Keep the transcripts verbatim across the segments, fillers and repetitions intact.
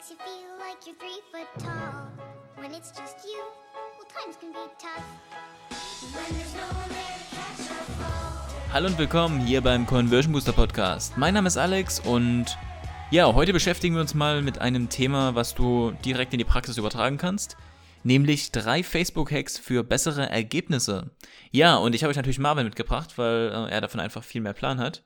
makes you feel like you're three foot tall. When it's just you, well, times can be tough. When there's no one there to catch or fall. Hallo und willkommen hier beim Conversion Booster Podcast. Mein Name ist Alex und ja, heute beschäftigen wir uns mal mit einem Thema, was du direkt in die Praxis übertragen kannst, nämlich drei Facebook-Hacks für bessere Ergebnisse. Ja, und ich habe euch natürlich Marvin mitgebracht, weil äh, er davon einfach viel mehr Plan hat.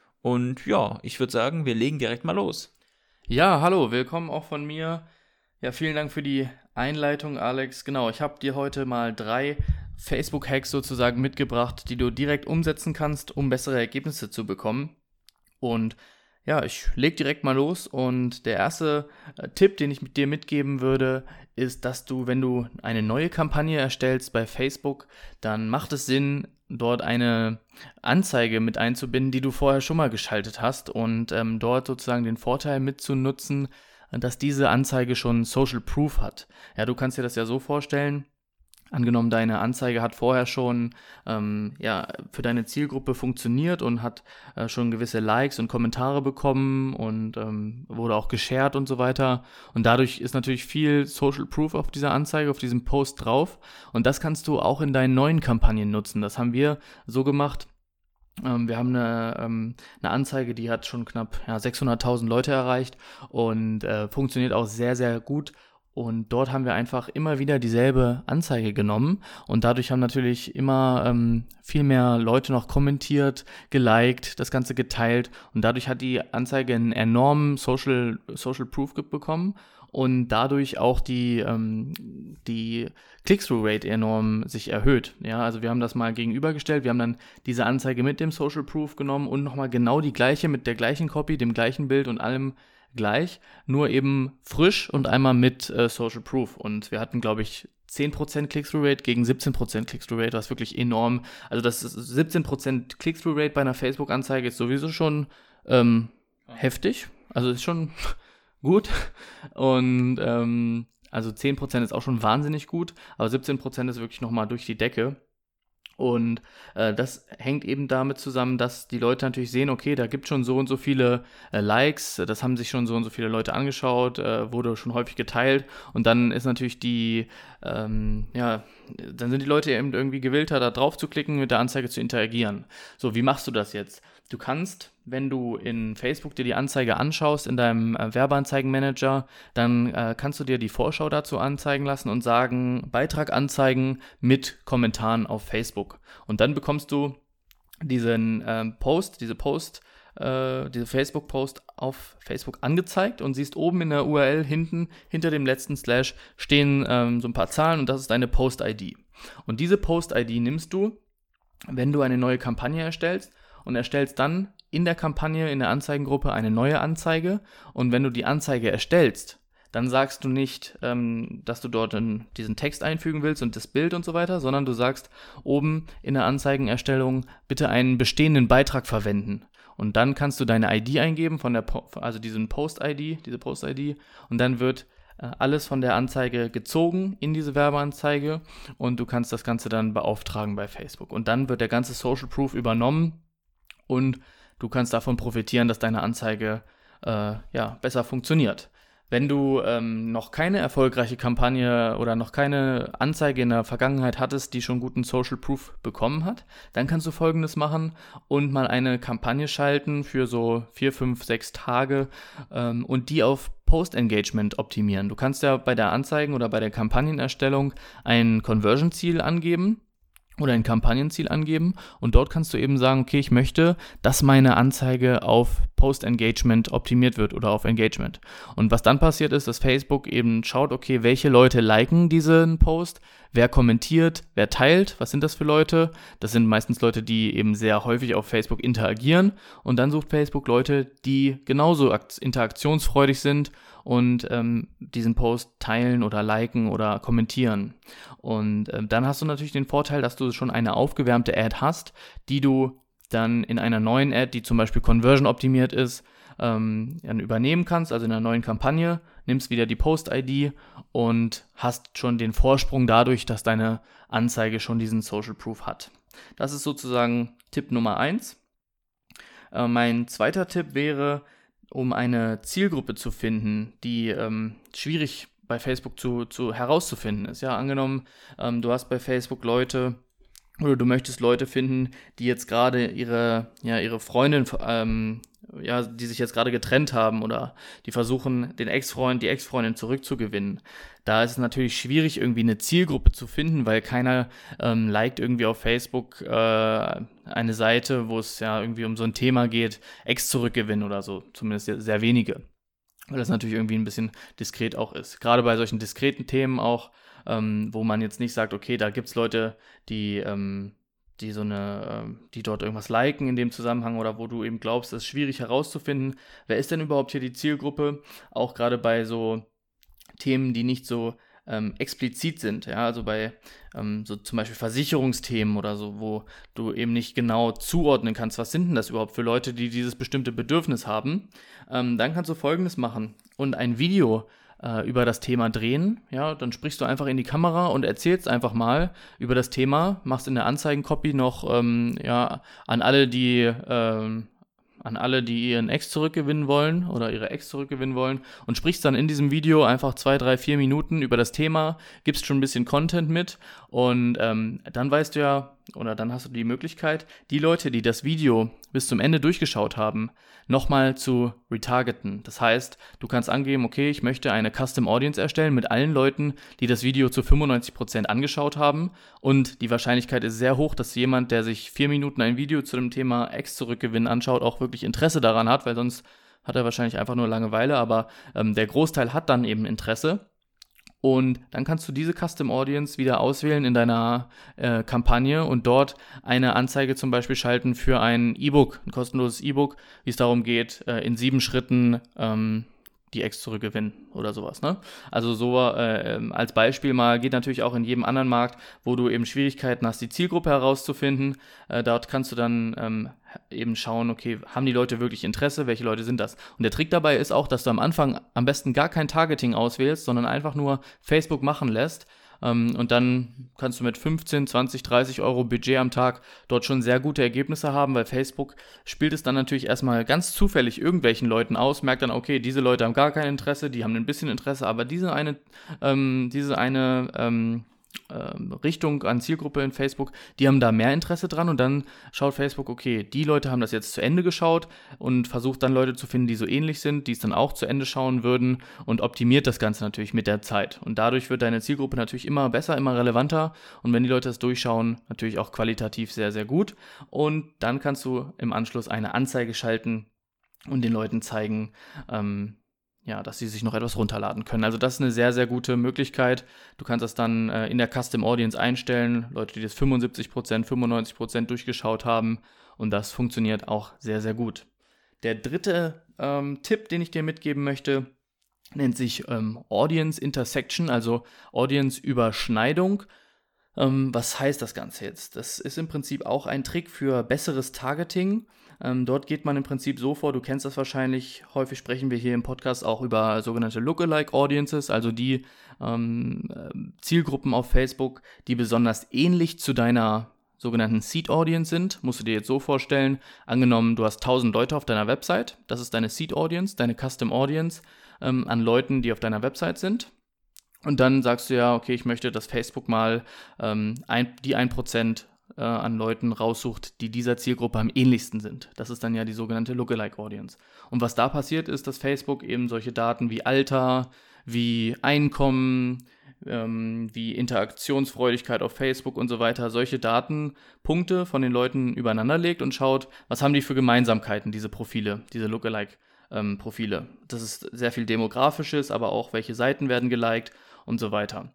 Und ja, ich würde sagen, wir legen direkt mal los. Ja, hallo, willkommen auch von mir. Ja, vielen Dank für die Einleitung, Alex. Genau, ich habe dir heute mal drei Facebook-Hacks sozusagen mitgebracht, die du direkt umsetzen kannst, um bessere Ergebnisse zu bekommen. Und ja, ich leg direkt mal los. Und der erste äh, Tipp, den ich mit dir mitgeben würde, ist, dass du, wenn du eine neue Kampagne erstellst bei Facebook, dann macht es Sinn, dort eine Anzeige mit einzubinden, die du vorher schon mal geschaltet hast und ähm, dort sozusagen den Vorteil mitzunutzen, dass diese Anzeige schon Social Proof hat. Ja, du kannst dir das ja so vorstellen, angenommen deine Anzeige hat vorher schon ähm, ja, für deine Zielgruppe funktioniert und hat äh, schon gewisse Likes und Kommentare bekommen und ähm, wurde auch geshared und so weiter. Und dadurch ist natürlich viel Social Proof auf dieser Anzeige, auf diesem Post drauf. Und das kannst du auch in deinen neuen Kampagnen nutzen. Das haben wir so gemacht. Ähm, wir haben eine, ähm, eine Anzeige, die hat schon knapp ja, sechshunderttausend Leute erreicht und äh, funktioniert auch sehr, sehr gut. Und dort haben wir einfach immer wieder dieselbe Anzeige genommen und dadurch haben natürlich immer ähm, viel mehr Leute noch kommentiert, geliked, das Ganze geteilt und dadurch hat die Anzeige einen enormen Social, Social Proof bekommen und dadurch auch die, ähm, die Click-Through-Rate enorm sich erhöht. Ja, also wir haben das mal gegenübergestellt, wir haben dann diese Anzeige mit dem Social Proof genommen und nochmal genau die gleiche mit der gleichen Copy, dem gleichen Bild und allem gleich, nur eben frisch und einmal mit äh, Social Proof. Und wir hatten, glaube ich, zehn Prozent Click-Through-Rate gegen siebzehn Prozent Click-Through-Rate, was wirklich enorm, also das ist siebzehn Prozent Click-Through-Rate bei einer Facebook-Anzeige ist sowieso schon ähm, ja. heftig, also ist schon gut und ähm, also zehn Prozent ist auch schon wahnsinnig gut, aber siebzehn Prozent ist wirklich nochmal durch die Decke. Und äh, das hängt eben damit zusammen, dass die Leute natürlich sehen, okay, da gibt es schon so und so viele äh, Likes, das haben sich schon so und so viele Leute angeschaut, äh, wurde schon häufig geteilt und dann ist natürlich die, ähm, ja, dann sind die Leute eben irgendwie gewillter, da drauf zu klicken, mit der Anzeige zu interagieren. So, wie machst du das jetzt? Du kannst, wenn du in Facebook dir die Anzeige anschaust, in deinem äh, Werbeanzeigenmanager, dann äh, kannst du dir die Vorschau dazu anzeigen lassen und sagen, Beitrag anzeigen mit Kommentaren auf Facebook. Und dann bekommst du diesen ähm, Post, diese Post, äh, diese Facebook-Post auf Facebook angezeigt und siehst oben in der U R L hinten, hinter dem letzten Slash, stehen ähm, so ein paar Zahlen und das ist deine Post-I D. Und diese Post-I D nimmst du, wenn du eine neue Kampagne erstellst, und erstellst dann in der Kampagne, in der Anzeigengruppe eine neue Anzeige und wenn du die Anzeige erstellst, dann sagst du nicht, ähm, dass du dort in diesen Text einfügen willst und das Bild und so weiter, sondern du sagst oben in der Anzeigenerstellung bitte einen bestehenden Beitrag verwenden und dann kannst du deine I D eingeben, von der po- also diesen Post-I D, diese Post-I D und dann wird äh, alles von der Anzeige gezogen in diese Werbeanzeige und du kannst das Ganze dann beauftragen bei Facebook und dann wird der ganze Social Proof übernommen und du kannst davon profitieren, dass deine Anzeige äh, ja, besser funktioniert. Wenn du ähm, noch keine erfolgreiche Kampagne oder noch keine Anzeige in der Vergangenheit hattest, die schon guten Social Proof bekommen hat, dann kannst du Folgendes machen und mal eine Kampagne schalten für so vier, fünf, sechs Tage ähm, und die auf Post-Engagement optimieren. Du kannst ja bei der Anzeigen- oder bei der Kampagnenerstellung ein Conversion-Ziel angeben oder ein Kampagnenziel angeben und dort kannst du eben sagen, okay, ich möchte, dass meine Anzeige auf Post-Engagement optimiert wird oder auf Engagement. Und was dann passiert ist, dass Facebook eben schaut, okay, welche Leute liken diesen Post, wer kommentiert, wer teilt, was sind das für Leute? Das sind meistens Leute, die eben sehr häufig auf Facebook interagieren und dann sucht Facebook Leute, die genauso interaktionsfreudig sind und ähm, diesen Post teilen oder liken oder kommentieren. Und ähm, dann hast du natürlich den Vorteil, dass du schon eine aufgewärmte Ad hast, die du dann in einer neuen Ad, die zum Beispiel Conversion optimiert ist, ähm, dann übernehmen kannst, also in einer neuen Kampagne, nimmst wieder die Post-I D und hast schon den Vorsprung dadurch, dass deine Anzeige schon diesen Social Proof hat. Das ist sozusagen Tipp Nummer eins. Äh, mein zweiter Tipp wäre, um eine Zielgruppe zu finden, die ähm, schwierig bei Facebook zu, zu herauszufinden ist. Ja, angenommen, ähm, du hast bei Facebook Leute oder du möchtest Leute finden, die jetzt gerade ihre, ja, ihre Freundin, ähm, ja, die sich jetzt gerade getrennt haben oder die versuchen, den Ex-Freund, die Ex-Freundin zurückzugewinnen. Da ist es natürlich schwierig, irgendwie eine Zielgruppe zu finden, weil keiner ähm, liked irgendwie auf Facebook äh, eine Seite, wo es ja irgendwie um so ein Thema geht, Ex zurückgewinnen oder so, zumindest sehr wenige. Weil das natürlich irgendwie ein bisschen diskret auch ist. Gerade bei solchen diskreten Themen auch, ähm, wo man jetzt nicht sagt, okay, da gibt es Leute, die, ähm, die so eine, ähm, die dort irgendwas liken in dem Zusammenhang oder wo du eben glaubst, es ist schwierig herauszufinden, wer ist denn überhaupt hier die Zielgruppe, auch gerade bei so Themen, die nicht so ähm, explizit sind, ja, also bei ähm, so zum Beispiel Versicherungsthemen oder so, wo du eben nicht genau zuordnen kannst, was sind denn das überhaupt für Leute, die dieses bestimmte Bedürfnis haben, ähm, dann kannst du Folgendes machen und ein Video äh, über das Thema drehen, ja, dann sprichst du einfach in die Kamera und erzählst einfach mal über das Thema, machst in der Anzeigencopy noch, ähm, ja, an alle, die, ähm, an alle, die ihren Ex zurückgewinnen wollen oder ihre Ex zurückgewinnen wollen und sprichst dann in diesem Video einfach zwei, drei, vier Minuten über das Thema, gibst schon ein bisschen Content mit und ähm, dann weißt du ja, oder dann hast du die Möglichkeit, die Leute, die das Video bis zum Ende durchgeschaut haben, nochmal zu retargeten. Das heißt, du kannst angeben, okay, ich möchte eine Custom Audience erstellen mit allen Leuten, die das Video zu fünfundneunzig Prozent angeschaut haben und die Wahrscheinlichkeit ist sehr hoch, dass jemand, der sich vier Minuten ein Video zu dem Thema Ex zurückgewinnen anschaut, auch wirklich Interesse daran hat, weil sonst hat er wahrscheinlich einfach nur Langeweile, aber ähm, der Großteil hat dann eben Interesse. Und dann kannst du diese Custom Audience wieder auswählen in deiner äh, Kampagne und dort eine Anzeige zum Beispiel schalten für ein E-Book, ein kostenloses E-Book, wie es darum geht, äh, in sieben Schritten ähm, die Ex zurückgewinnen oder sowas, ne? Also so äh, als Beispiel mal, geht natürlich auch in jedem anderen Markt, wo du eben Schwierigkeiten hast, die Zielgruppe herauszufinden. Äh, dort kannst du dann ähm, eben schauen, okay, haben die Leute wirklich Interesse, welche Leute sind das? Und der Trick dabei ist auch, dass du am Anfang am besten gar kein Targeting auswählst, sondern einfach nur Facebook machen lässt. Um, und dann kannst du mit fünfzehn, zwanzig, dreißig Euro Budget am Tag dort schon sehr gute Ergebnisse haben, weil Facebook spielt es dann natürlich erstmal ganz zufällig irgendwelchen Leuten aus, merkt dann, okay, diese Leute haben gar kein Interesse, die haben ein bisschen Interesse, aber diese eine, ähm, diese eine ähm, ähm, Richtung an Zielgruppe in Facebook, die haben da mehr Interesse dran und dann schaut Facebook, okay, die Leute haben das jetzt zu Ende geschaut und versucht dann Leute zu finden, die so ähnlich sind, die es dann auch zu Ende schauen würden und optimiert das Ganze natürlich mit der Zeit. Und dadurch wird deine Zielgruppe natürlich immer besser, immer relevanter und wenn die Leute das durchschauen, natürlich auch qualitativ sehr, sehr gut. Und dann kannst du im Anschluss eine Anzeige schalten und den Leuten zeigen, ähm, ja, dass sie sich noch etwas runterladen können. Also das ist eine sehr, sehr gute Möglichkeit. Du kannst das dann äh, in der Custom Audience einstellen. Leute, die das fünfundsiebzig Prozent, fünfundneunzig Prozent durchgeschaut haben. Und das funktioniert auch sehr, sehr gut. Der dritte ähm, Tipp, den ich dir mitgeben möchte, nennt sich ähm, Audience Intersection, also Audience Überschneidung. Ähm, was heißt das Ganze jetzt? Das ist im Prinzip auch ein Trick für besseres Targeting. Ähm, dort geht man im Prinzip so vor, du kennst das wahrscheinlich, häufig sprechen wir hier im Podcast auch über sogenannte Lookalike Audiences, also die ähm, Zielgruppen auf Facebook, die besonders ähnlich zu deiner sogenannten Seed Audience sind. Musst du dir jetzt so vorstellen, angenommen, du hast tausend Leute auf deiner Website, das ist deine Seed Audience, deine Custom Audience ähm, an Leuten, die auf deiner Website sind. Und dann sagst du ja, okay, ich möchte, dass Facebook mal ähm, ein, die ein Prozent äh, an Leuten raussucht, die dieser Zielgruppe am ähnlichsten sind. Das ist dann ja die sogenannte Lookalike Audience. Und was da passiert ist, dass Facebook eben solche Daten wie Alter, wie Einkommen, ähm, wie Interaktionsfreudigkeit auf Facebook und so weiter, solche Datenpunkte von den Leuten übereinander legt und schaut, was haben die für Gemeinsamkeiten, diese Profile, diese Lookalike ähm, Profile. Das ist sehr viel Demografisches, aber auch welche Seiten werden geliked und so weiter.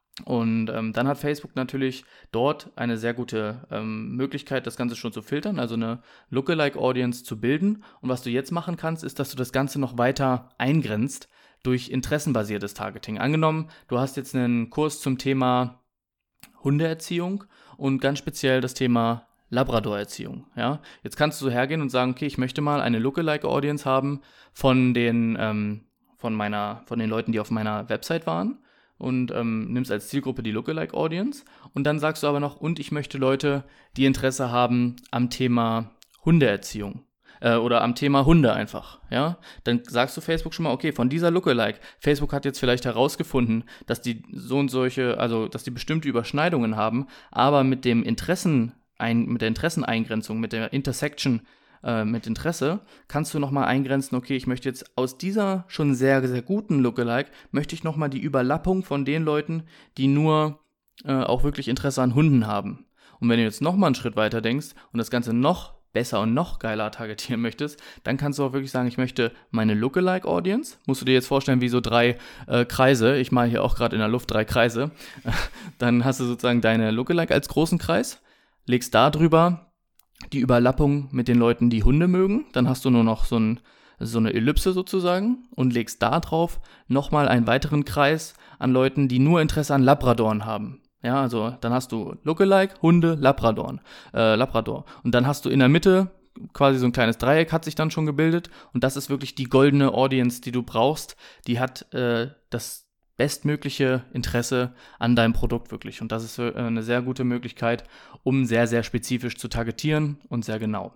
Und ähm, dann hat Facebook natürlich dort eine sehr gute ähm, Möglichkeit, das Ganze schon zu filtern, also eine Lookalike-Audience zu bilden. Und was du jetzt machen kannst, ist, dass du das Ganze noch weiter eingrenzt durch interessenbasiertes Targeting. Angenommen, du hast jetzt einen Kurs zum Thema Hundeerziehung und ganz speziell das Thema Labradorerziehung. Ja? Jetzt kannst du so hergehen und sagen, okay, ich möchte mal eine Lookalike-Audience haben von den, ähm, von meiner, von den Leuten, die auf meiner Website waren. Und ähm, nimmst als Zielgruppe die Lookalike-Audience und dann sagst du aber noch, und ich möchte Leute, die Interesse haben am Thema Hundeerziehung, Äh, oder am Thema Hunde einfach, ja. Dann sagst du Facebook schon mal, okay, von dieser Lookalike, Facebook hat jetzt vielleicht herausgefunden, dass die so und solche, also dass die bestimmte Überschneidungen haben, aber mit dem Interessen, ein, mit der Interesseneingrenzung, mit der Intersection mit Interesse, kannst du nochmal eingrenzen, okay, ich möchte jetzt aus dieser schon sehr, sehr guten Lookalike, möchte ich nochmal die Überlappung von den Leuten, die nur äh, auch wirklich Interesse an Hunden haben. Und wenn du jetzt nochmal einen Schritt weiter denkst und das Ganze noch besser und noch geiler targetieren möchtest, dann kannst du auch wirklich sagen, ich möchte meine Lookalike-Audience, musst du dir jetzt vorstellen wie so drei äh, Kreise, ich male hier auch gerade in der Luft drei Kreise, dann hast du sozusagen deine Lookalike als großen Kreis, legst da drüber die Überlappung mit den Leuten, die Hunde mögen, dann hast du nur noch so, ein, so eine Ellipse sozusagen und legst da drauf nochmal einen weiteren Kreis an Leuten, die nur Interesse an Labradoren haben. Ja, also dann hast du Lookalike, Hunde, Labradoren, äh, Labrador. Und dann hast du in der Mitte quasi so ein kleines Dreieck hat sich dann schon gebildet und das ist wirklich die goldene Audience, die du brauchst. Die hat äh, das bestmögliche Interesse an deinem Produkt wirklich. Und das ist eine sehr gute Möglichkeit, um sehr, sehr spezifisch zu targetieren und sehr genau.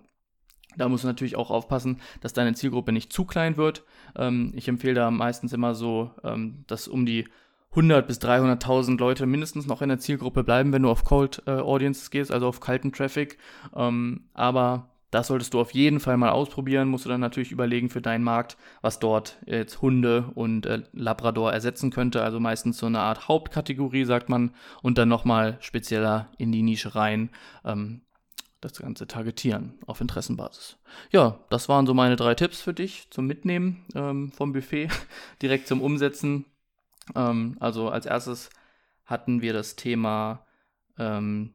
Da musst du natürlich auch aufpassen, dass deine Zielgruppe nicht zu klein wird. Ähm, ich empfehle da meistens immer so, ähm, dass um die hundert bis dreihunderttausend Leute mindestens noch in der Zielgruppe bleiben, wenn du auf Cold äh, Audiences gehst, also auf kalten Traffic. Ähm, aber das solltest du auf jeden Fall mal ausprobieren, musst du dann natürlich überlegen für deinen Markt, was dort jetzt Hunde und äh, Labrador ersetzen könnte, also meistens so eine Art Hauptkategorie, sagt man, und dann nochmal spezieller in die Nische rein, ähm, das Ganze targetieren auf Interessenbasis. Ja, das waren so meine drei Tipps für dich zum Mitnehmen ähm, vom Buffet, direkt zum Umsetzen. Ähm, also als erstes hatten wir das Thema ähm,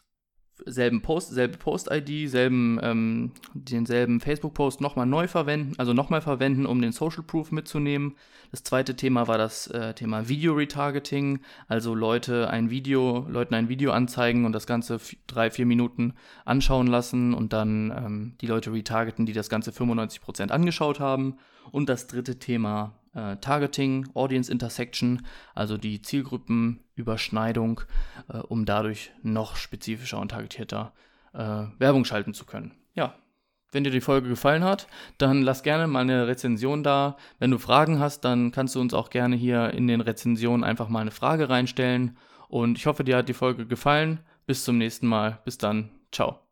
selben Post, selbe Post-I D, selben, ähm, denselben Facebook-Post nochmal neu verwenden, also nochmal verwenden, um den Social Proof mitzunehmen. Das zweite Thema war das äh, Thema Video-Retargeting, also Leute ein Video, Leuten ein Video anzeigen und das Ganze f- drei, vier Minuten anschauen lassen und dann ähm, die Leute retargeten, die das Ganze fünfundneunzig Prozent angeschaut haben. Und das dritte Thema Äh, Targeting, Audience Intersection, also die Zielgruppenüberschneidung, äh, um dadurch noch spezifischer und targetierter äh, Werbung schalten zu können. Ja, wenn dir die Folge gefallen hat, dann lass gerne mal eine Rezension da. Wenn du Fragen hast, dann kannst du uns auch gerne hier in den Rezensionen einfach mal eine Frage reinstellen. Und ich hoffe, dir hat die Folge gefallen. Bis zum nächsten Mal. Bis dann. Ciao.